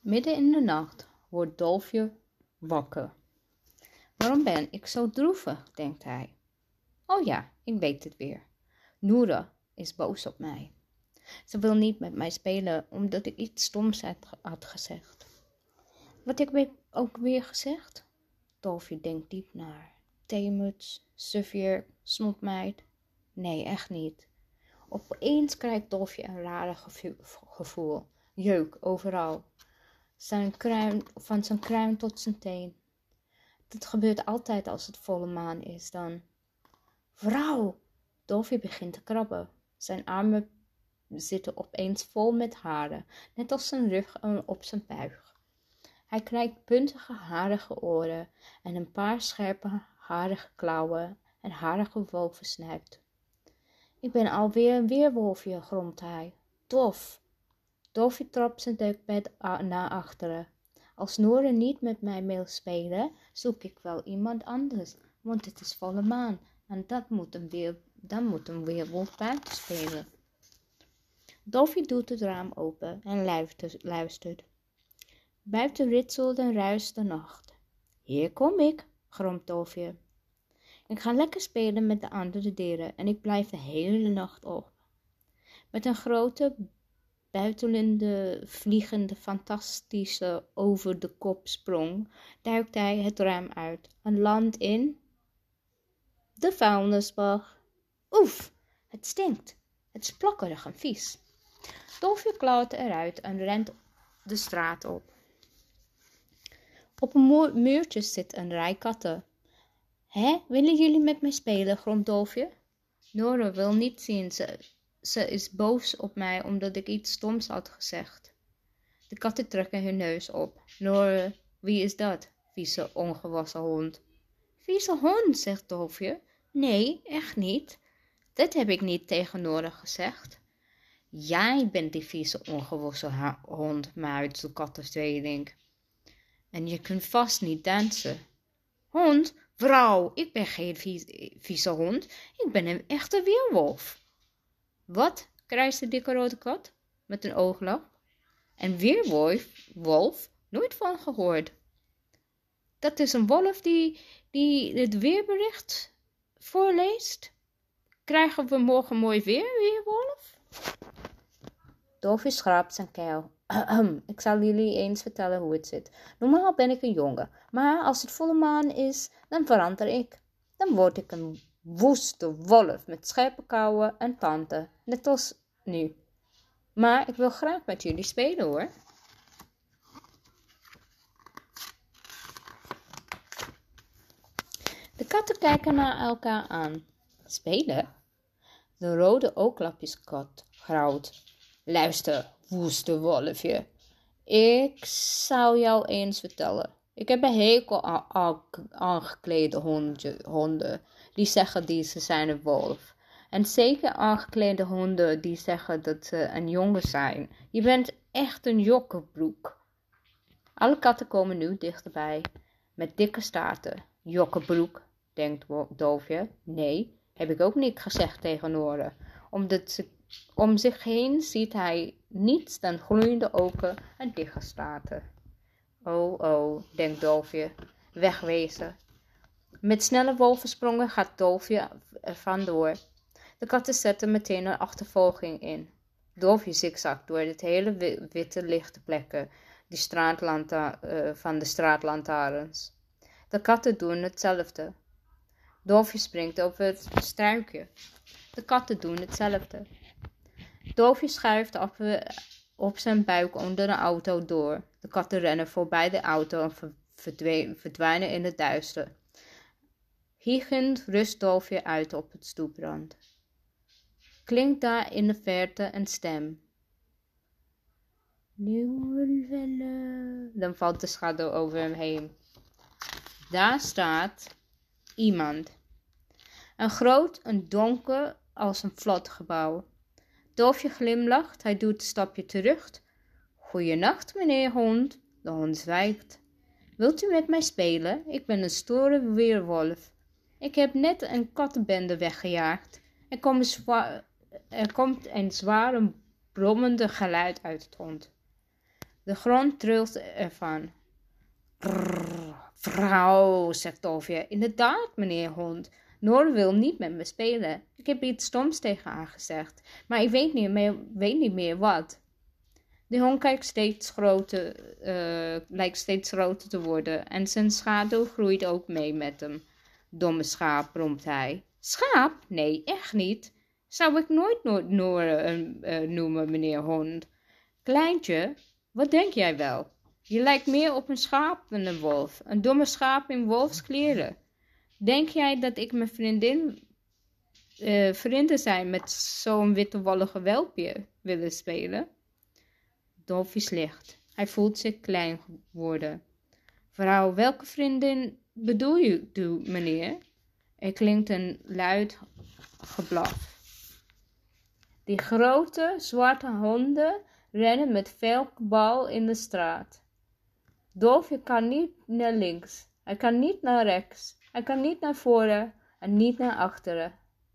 Midden in de nacht wordt Dolfje wakker. Waarom ben ik zo droevig, denkt hij. Oh ja, ik weet het weer. Noora is boos op mij. Ze wil niet met mij spelen omdat ik iets stoms had gezegd. Wat heb ik ook weer gezegd? Dolfje denkt diep naar. Theemuts, sufjeer, snotmeid. Nee, echt niet. Opeens krijgt Dolfje een rare gevoel. Jeuk overal. Van zijn kruin tot zijn teen. Dat gebeurt altijd als het volle maan is dan. Vrouw! Dolfje begint te krabben. Zijn armen zitten opeens vol met haren, net als zijn rug op zijn buig. Hij krijgt puntige, harige oren en een paar scherpe, harige klauwen en harige wolvensnuit. Ik ben alweer een weerwolfje, gromt hij. Tof! Dolfje trapt zijn dekbed naar achteren. Als Noora niet met mij wil spelen, zoek ik wel iemand anders, want het is volle maan en dan moet een weerwolf buiten spelen. Dolfje doet het raam open en luistert. Buiten ritselt en ruist de nacht. Hier kom ik, gromt Dolfje. Ik ga lekker spelen met de andere dieren en ik blijf de hele nacht op. Met een grote, buitelende, vliegende, fantastische over de kop sprong, duikt hij het raam uit en landt in de vuilnisbak. Oef, het stinkt. Het is plakkerig en vies. Dolfje klaut eruit en rent de straat op. Op een muurtje zit een rij katten. Hé, willen jullie met mij spelen, gromt Dolfje? Noora wil niet zien. Ze is boos op mij omdat ik iets stoms had gezegd. De katten trekken hun neus op. Noora, wie is dat? Vieze ongewassen hond. Vieze hond, zegt Dolfje. Nee, echt niet. Dat heb ik niet tegen Noora gezegd. Jij bent die vieze ongewassen hond, muit de kattentweeling. En je kunt vast niet dansen. Hond, vrouw, ik ben geen vieze hond. Ik ben een echte weerwolf. Wat? Krijst de dikke rode kat met een ooglap. En weerwolf? Nooit van gehoord. Dat is een wolf die het weerbericht voorleest. Krijgen we morgen mooi weer, weerwolf? Dolfje schraapt zijn keel. Ik zal jullie eens vertellen hoe het zit. Normaal ben ik een jongen, maar als het volle maan is, dan verander ik. Dan word ik een woeste wolf met scherpe kauwen en tanden, net als nu. Maar ik wil graag met jullie spelen, hoor. De katten kijken naar elkaar aan. Spelen? De rode ooglapjeskat grauwt. Luister, woeste wolfje. Ik zou jou eens vertellen. Ik heb een hekel aan aangeklede honden. Die zeggen dat ze zijn een wolf. En zeker aangeklede honden die zeggen dat ze een jongen zijn. Je bent echt een jokkenbroek. Alle katten komen nu dichterbij. Met dikke staarten. Jokkenbroek, denkt Dolfje. Nee, heb ik ook niet gezegd tegen Noora. Om zich heen ziet hij niets dan gloeiende ogen en dichte staarten. Oh, denkt Dolfje, wegwezen. Met snelle wolvensprongen gaat Dolfje er vandoor. De katten zetten meteen een achtervolging in. Dolfje zigzagt door het hele witte lichte plekken van de straatlantaarns. De katten doen hetzelfde. Dolfje springt over het struikje. De katten doen hetzelfde. Dolfje schuift op zijn buik onder de auto door. De katten rennen voorbij de auto en verdwijnen in het duister. Hijgend rust Dolfje uit op het stoeprand. Klinkt daar in de verte een stem. Dan valt de schaduw over hem heen. Daar staat iemand. Een groot en donker als een vlot gebouw. Dolfje glimlacht, hij doet een stapje terug. Goeienacht, meneer hond. De hond zwijgt. Wilt u met mij spelen? Ik ben een stoere weerwolf. Ik heb net een kattenbende weggejaagd. Er komt een zware, brommende geluid uit het hond. De grond trilt ervan. Brrr, vrouw, zegt Dolfje. Inderdaad, meneer hond. Nora wil niet met me spelen. Ik heb iets stoms tegen haar gezegd, maar ik weet niet meer wat. De hond lijkt steeds groter te worden en zijn schaduw groeit ook mee met hem. Domme schaap, bromt hij. Schaap? Nee, echt niet. Zou ik nooit Nora noemen, meneer hond. Kleintje, wat denk jij wel? Je lijkt meer op een schaap dan een wolf. Een domme schaap in wolfskleren. Denk jij dat ik mijn vrienden zijn met zo'n wittewollige welpje willen spelen? Dolfje slicht. Hij voelt zich klein worden. Vrouw, welke vriendin bedoel je, meneer? Er klinkt een luid geblaf. Die grote, zwarte honden rennen met veel bal in de straat. Dolfje kan niet naar links. Hij kan niet naar rechts. Hij kan niet naar voren en niet naar achteren.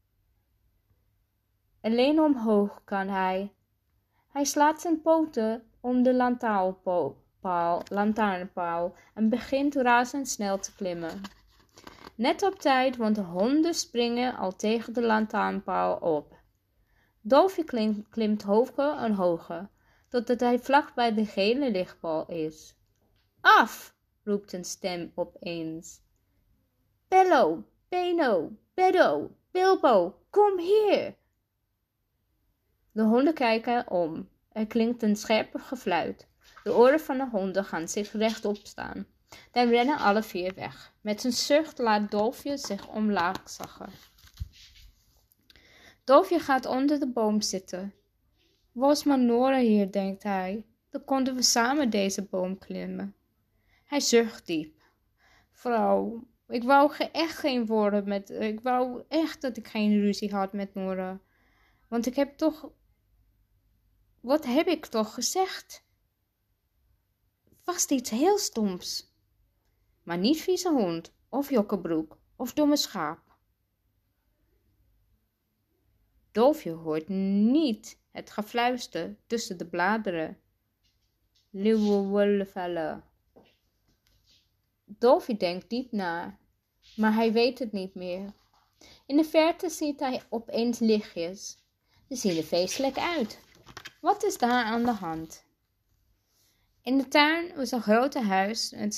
Alleen omhoog kan hij. Hij slaat zijn poten om de lantaarnpaal en begint razendsnel te klimmen. Net op tijd, want de honden springen al tegen de lantaarnpaal op. Dolfje klimt hoger en hoger, totdat hij vlak bij de gele lichtbal is. Af, roept een stem opeens. Bello, Beno, Beddo, Bilbo, kom hier! De honden kijken om. Er klinkt een scherpe gefluit. De oren van de honden gaan zich rechtop staan. Dan rennen alle vier weg. Met een zucht laat Dolfje zich omlaag zakken. Dolfje gaat onder de boom zitten. Was maar Nora hier, denkt hij. Dan konden we samen deze boom klimmen. Hij zucht diep. Vrouw, ik wou echt geen woorden met... Ik wou echt dat ik geen ruzie had met Nora. Want ik heb toch... Wat heb ik toch gezegd? Vast iets heel stoms. Maar niet vieze hond, of jokkebroek, of domme schaap. Dolfje hoort niet het gefluister tussen de bladeren. Leeuwenwolvelle. Dolfje denkt diep na, maar hij weet het niet meer. In de verte ziet hij opeens lichtjes. Ze zien er feestelijk uit. Wat is daar aan de hand? In de tuin is een grote huis en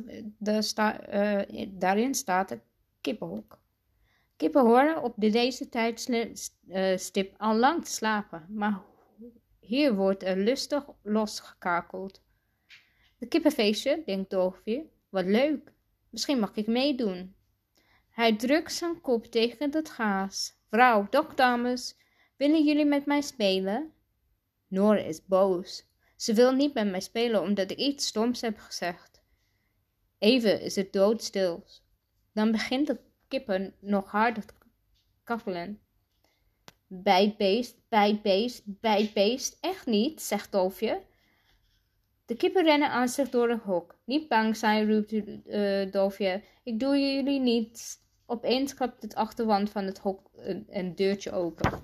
daarin staat een kippenhok. Kippen horen op deze tijdstip al lang te slapen, maar hier wordt er lustig losgekakeld. De kippenfeestje, denkt Dolfje, wat leuk, misschien mag ik meedoen. Hij drukt zijn kop tegen het gaas. Vrouw, dag dames, willen jullie met mij spelen? Nora is boos. Ze wil niet met mij spelen omdat ik iets stoms heb gezegd. Even is het doodstil. Dan begint de kippen nog harder te kakkelen. Bijt beest, bijt beest, bijt beest. Echt niet, zegt Dolfje. De kippen rennen aan zich door het hok. Niet bang zijn, roept Dolfje. Ik doe jullie niet. Opeens klapt het achterwand van het hok een deurtje open.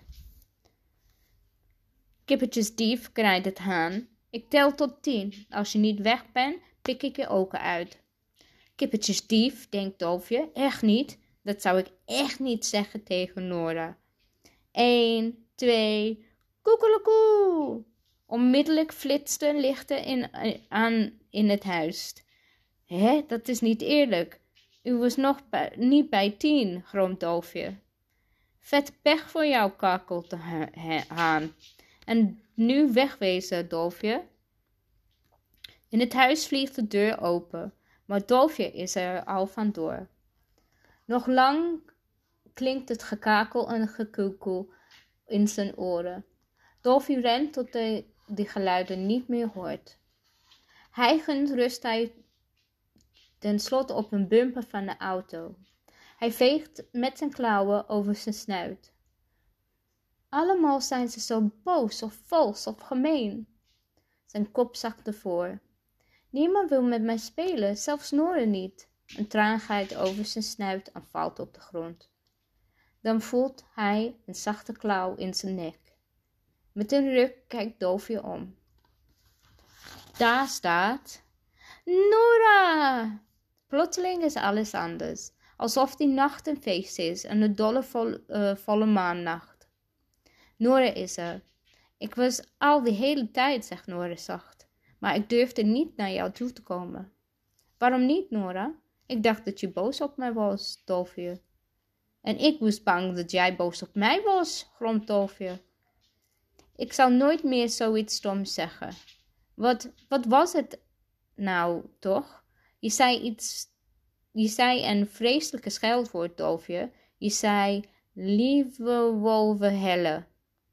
Kippetjesdief, krijt het haan. Ik tel tot 10. Als je niet weg bent, pik ik je ogen uit. Kippetjesdief, denkt Dolfje. Echt niet. Dat zou ik echt niet zeggen tegen Nora. 1, 2, koekelekoe. Onmiddellijk flitsten lichten in het huis. Hé, dat is niet eerlijk. U was nog niet bij 10, groomt Dolfje. Vet pech voor jou, kakelt de haan. En nu wegwezen, Dolfje. In het huis vliegt de deur open, maar Dolfje is er al vandoor. Nog lang klinkt het gekakel en gekoekel in zijn oren. Dolfje rent tot hij die geluiden niet meer hoort. Hijgend rust hij tenslotte op een bumper van de auto. Hij veegt met zijn klauwen over zijn snuit. Allemaal zijn ze zo boos of vals of gemeen. Zijn kop zakt ervoor. Niemand wil met mij spelen, zelfs Nora niet. Een traan gaat over zijn snuit en valt op de grond. Dan voelt hij een zachte klauw in zijn nek. Met een ruk kijkt Dolfje om. Daar staat Nora! Plotseling is alles anders, alsof die nacht een feest is en een dolle volle maannacht. Nora is er. Ik was al die hele tijd, zegt Nora zacht, maar ik durfde niet naar jou toe te komen. Waarom niet, Nora? Ik dacht dat je boos op mij was, Dolfje. En ik was bang dat jij boos op mij was, gromt Dolfje. Ik zal nooit meer zoiets stoms zeggen. Wat was het nou toch? Je zei een vreselijke scheldwoord, Dolfje. Je zei, lieve wolvenhelle.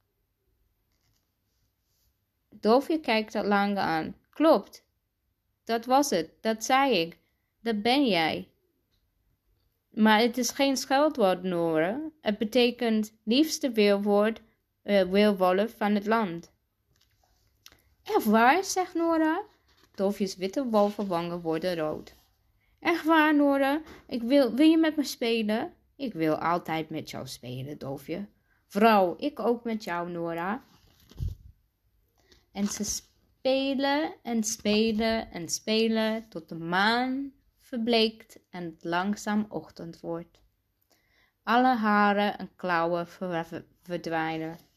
Dolfje kijkt het lang aan. Klopt, dat was het, dat zei ik. Dat ben jij. Maar het is geen scheldwoord, Nora. Het betekent liefste weerwolf van het land. Echt waar, zegt Nora. Dolfjes witte wolvenwangen worden rood. Echt waar, Nora? Wil je met me spelen? Ik wil altijd met jou spelen, Dolfje. Vrouw, ik ook met jou, Nora. En ze spelen en spelen en spelen tot de maan verbleekt en het langzaam ochtend wordt. Alle haren en klauwen verdwijnen.